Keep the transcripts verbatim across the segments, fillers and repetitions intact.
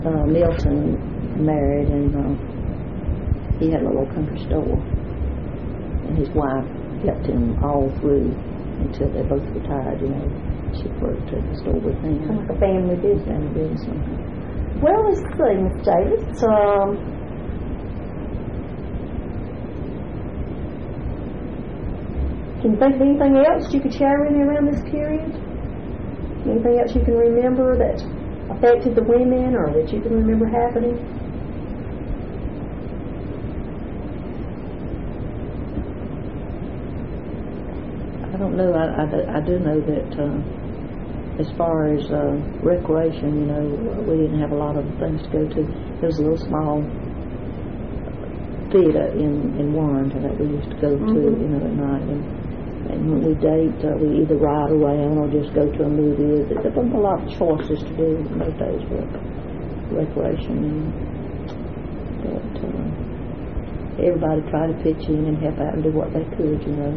Uh, Milton married, and uh, he had a little country store, and his wife helped him all through until they both retired. You know, she worked at the store with him. Like a family business. Family business. Well, let's see, Miss Davis. Um, can you think of anything else you could share with me around this period? Anything else you can remember that affected the women, or that you can remember happening? I don't know. I, I, I do know that uh, as far as uh, recreation, you know, we didn't have a lot of things to go to. There was a little small theater in, in Warrenton that we used to go to, mm-hmm. you know, at night. And, and when we date, uh, we either ride around or just go to a movie. There wasn't a lot of choices to do in those days for recreation. But uh, everybody tried to pitch in and help out and do what they could, you know.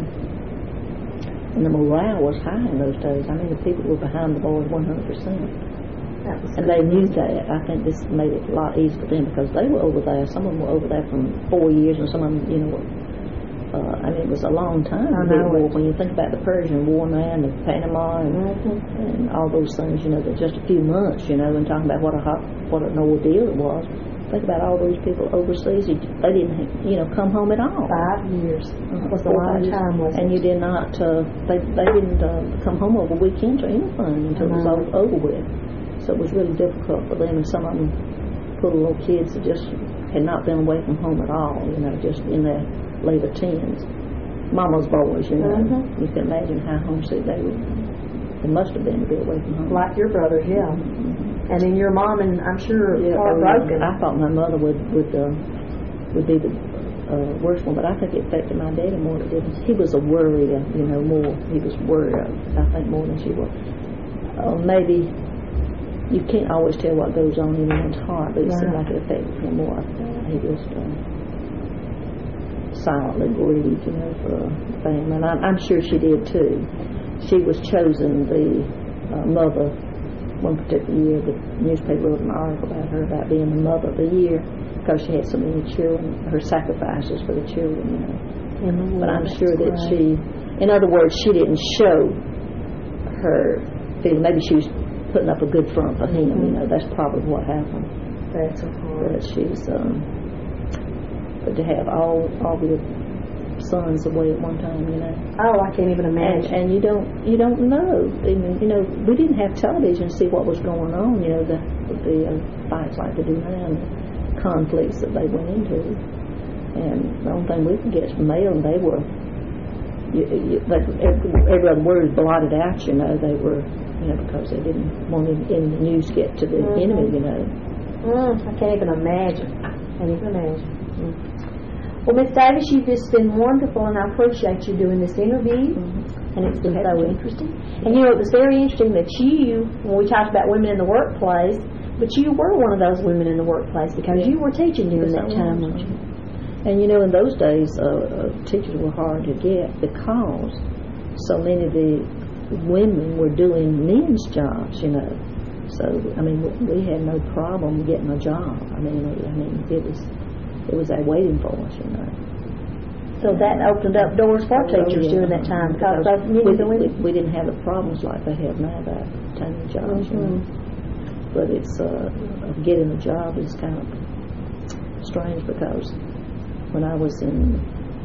And the morale was high in those days. I mean, the people were behind the boys one hundred percent. And they knew that. I think this made it a lot easier for them because they were over there. Some of them were over there from four years, and some of them, you know, uh, I mean, it was a long time. I know. War. When you think about the Persian War now and the Panama and, mm-hmm. and all those things, you know, that just a few months, you know, and talking about what a hot, what an ordeal it was. Think about all those people overseas. They didn't, you know, come home at all. Five years uh, was a long time, wasn't and it? you did not. Uh, they they didn't uh, come home over weekends or anything until it was all over with. So it was really difficult for them. And some of them, poor little kids, that just had not been away from home at all. You know, just in their later teens. Mama's boys, you know. Mm-hmm. You can imagine how homesick they were. It must have been to be away from home. Like your brothers, yeah. Mm-hmm. And then your mom, and I'm sure yeah, heartbroken. I thought my mother would would uh, would be the uh, worst one, but I think it affected my daddy more than it did. He was a worrier, you know, more. He was worried, I think, more than she was. Uh, maybe you can't always tell what goes on in one's heart, but it right. seemed like it affected him more. Uh, he just uh, silently grieved, you know, for the family, and I'm, I'm sure she did too. She was chosen the uh, mother. One particular year, the newspaper wrote an article about her about being the mother of the year because she had so many children, her sacrifices for the children, you know. Mm-hmm. But I'm sure that right. she, in other words, she didn't show her feeling. Maybe she was putting up a good front for him, mm-hmm. you know. That's probably what happened. That's so hard. But she's, um, but to have all all the sons away at one time, you know. Oh, I can't even imagine. And, and you don't, you don't know. I mean, you know, we didn't have television to see what was going on. You know, the the uh, fights like they do now, and the conflicts that they went into. And the only thing we could get is mail, and they were, you, you, they, every, every other word was blotted out. You know, they were, you know, because they didn't want it in the news to get to the mm-hmm. enemy. You know. Mm, I can't even imagine. I can't even imagine. Mm. Well, Miss Davis, you've just been wonderful, and I appreciate you doing this interview, mm-hmm. and it's been so interesting. And, you know, it was very interesting that you, when we talked about women in the workplace, but you were one of those women in the workplace because yeah. you were teaching during that time, weren't you? And, you know, in those days, uh, uh, teachers were hard to get because so many of the women were doing men's jobs, you know. So, I mean, we had no problem getting a job. I mean, I mean, it was... It was there waiting for us, you know. So that opened up doors for teachers oh, yeah. during that time because, because we, we, we didn't have the problems like they have now about obtaining jobs. Mm-hmm. You know? But it's uh, getting a job is kind of strange because when I was in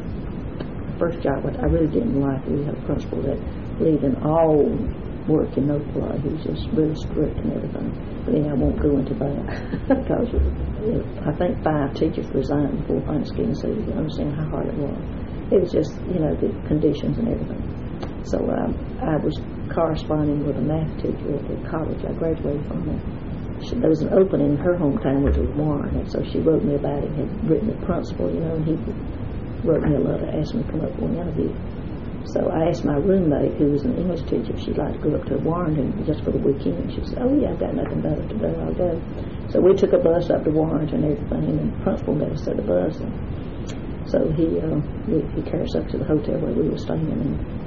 the first job, I really didn't like it. We had a principal that believed in all work and no play. He was just really strict and everything. But anyway, I won't go into that because I think five teachers resigned before Thanksgiving, so you can understand how hard it was. It was just, you know, the conditions and everything. So um, I was corresponding with a math teacher at the college I graduated from. There. She, there was an opening in her hometown, which was Warren, and so she wrote me about it, had written the principal, you know, and he wrote me a letter, asked me to come up for an interview. So I asked my roommate, who was an English teacher, if she'd like to go up to Warrenton just for the weekend. She said, oh, yeah, I've got nothing better to do, I'll go. So we took a bus up to Warrenton and everything, and the principal met us at the bus. And so he uh, he carried us up to the hotel where we were staying. And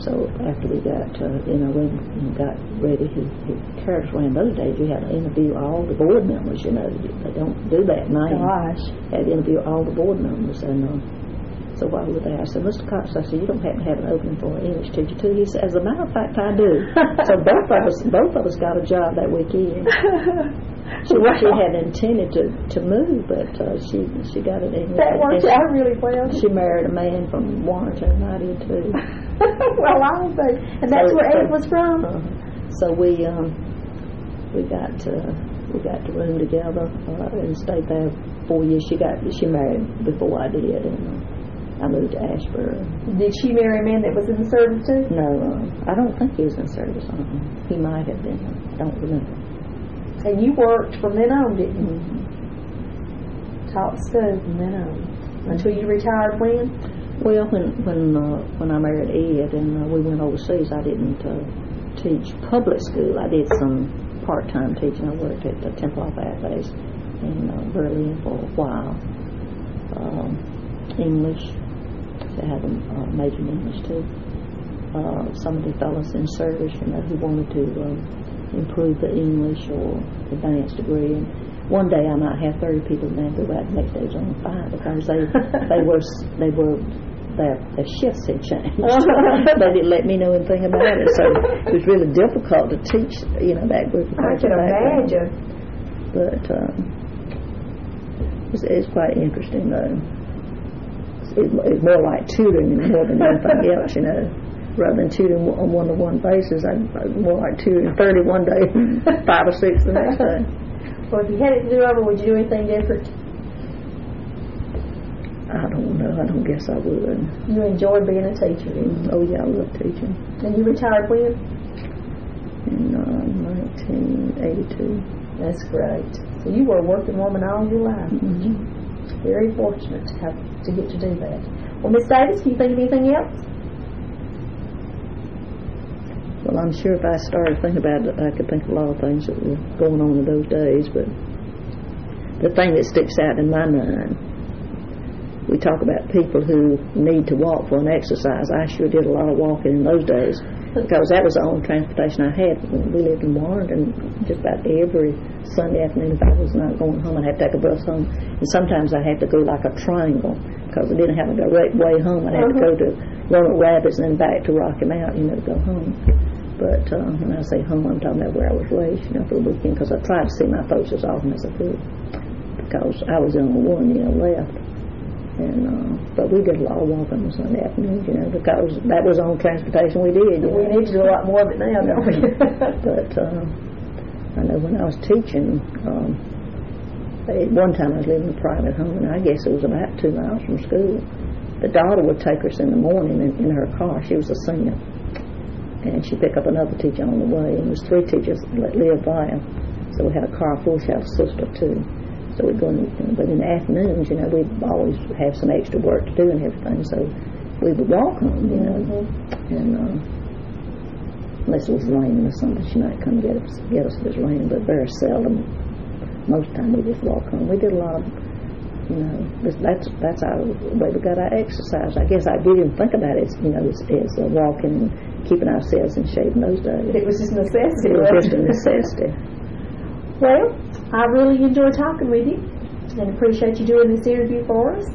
So after we got, uh, you know, when we got ready, his, his carriage ran those days. You had to interview all the board members. You know, they don't do that now. Gosh. Had to interview all the board members, and uh, so while we were there, I said, Mister Cox, I said, you don't happen to have an opening for an English teacher too? He said, as a matter of fact, I do. So both of us, both of us got a job that weekend. She, she had intended to, to move, but uh, she she got an English. That worked out really well. She married a man from Warrenton, and I did too. Well, I was there. And that's So- where Ed so- was from? Uh, so we um, we got uh, we got the room together uh, and stayed there four years. She got she married before I did, and uh, I moved to Ashburn. Did she marry a man that was in the service too? No, uh, I don't think he was in service. Uh, he might have been. I don't remember. And you worked from then on, didn't you? Mm-hmm. Taught school from then on. Until you retired when? Well, when when uh, when I married Ed and uh, we went overseas, I didn't uh, teach public school. I did some part-time teaching. I worked at the Temple of Athletics in uh, Berlin for a while. Um, English, I had a uh, major in English too. Uh, some of the fellows in service, you know, who wanted to uh, improve the English or advanced degree. And one day I might have thirty people in there, but the next day it was only five because they they were they were their, their shifts had changed. They didn't let me know anything about it, so it was really difficult to teach, you know, that group of I people can back then. imagine. But um, it's, it's quite interesting though. It's, it's more like tutoring more than anything else, you know. Rather than tutoring on a one-to-one basis, I'd, I'd more like tutoring thirty one day, five or six the next day. Well, if you had it to do over, would you do anything different? I don't know. I don't guess I would. You enjoyed being a teacher, didn't you? Oh yeah, I love teaching. And you retired when? In uh, nineteen eighty-two. That's great. So you were a working woman all your life. Mm-hmm. Very fortunate to have to get to do that. Well, Miss Davis, can you think of anything else? Well, I'm sure if I started thinking about it, I could think of a lot of things that were going on in those days, but the thing that sticks out in my mind, we talk about people who need to walk for an exercise. I sure did a lot of walking in those days because that was the only transportation I had. We lived in Warrenton. Just about every Sunday afternoon, if I was not going home, I'd have to take a bus home. And sometimes I had to go like a triangle because I didn't have a direct way home. I'd have uh-huh. to go to Roanoke Rapids and then back to Rocky Mount, you know, to go home. But uh, when I say home, I'm talking about where I was raised, you know, for the weekend, because I tried to see my folks as often as I could, because I was the only one, you know, left. And uh, but we did a lot of walking on Sunday afternoons, you know, because that was on transportation we did. You we know? need to do a lot more of it now, don't we? But uh, I know when I was teaching, um, at one time I was living in a private home, and I guess it was about two miles from school. The daughter would take us in the morning in, in her car. She was a senior. And she'd pick up another teacher on the way. And there was three teachers that lived there. So we had a car full. She had a sister, too. So we'd go in, but in the afternoons, you know, we'd always have some extra work to do and everything. So we would walk home, you know. Mm-hmm. And uh, unless it was raining or something, she might come get us, get us if it was raining, but very seldom. Most of the time we just walk home. We did a lot of, you know, that's that's our way we got our exercise. I guess I didn't even think about it, you know, as, as uh, walking and keeping ourselves in shape in those days. It was just necessity. It was just a necessity. Well, I really enjoyed talking with you and appreciate you doing this interview for us.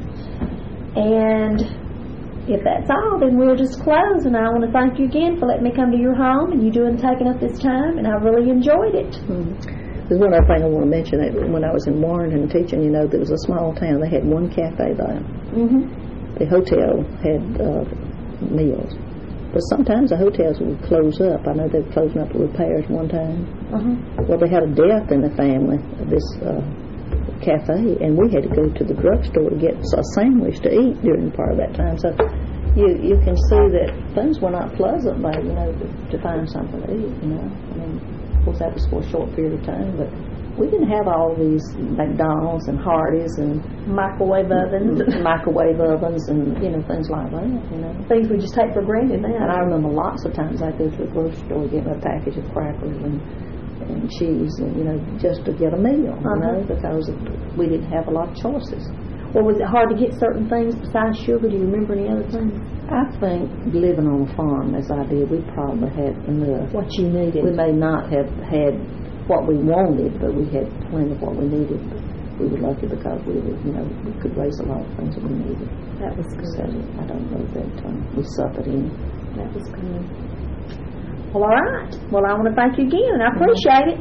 And if that's all, then we'll just close. And I want to thank you again for letting me come to your home and you doing taking up this time. And I really enjoyed it. Mm-hmm. There's one other thing I want to mention. That when I was in Warrenton teaching, you know, there was a small town. They had one cafe there. Mm-hmm. The hotel had uh, meals. But sometimes the hotels would close up. I know they were closing up for repairs one time. Uh-huh. Well, they had a death in the family of this uh, cafe, and we had to go to the drugstore to get a sandwich to eat during part of that time. So you you can see that things were not pleasant, but you know, to, to find something to eat. You know, I mean, of course that was for a short period of time, but we didn't have all these McDonald's and Hardee's and microwave ovens, and microwave ovens, and you know, things like that. You know, things we just take for granted now. And I remember lots of times I go to a grocery store getting a package of crackers and and cheese, and you know, just to get a meal. Uh-huh. You know, because we didn't have a lot of choices. Or was it hard to get certain things besides sugar? Do you remember any other things? I think living on a farm as I did, we probably had enough. What you needed? We may not have had what we wanted, but we had plenty of what we needed. But we were lucky because we were, you know, we could raise a lot of things that we needed. That was good. So I don't know that um, we suffered any. That was good. Well, all right. Well, I want to thank you again, and I appreciate it.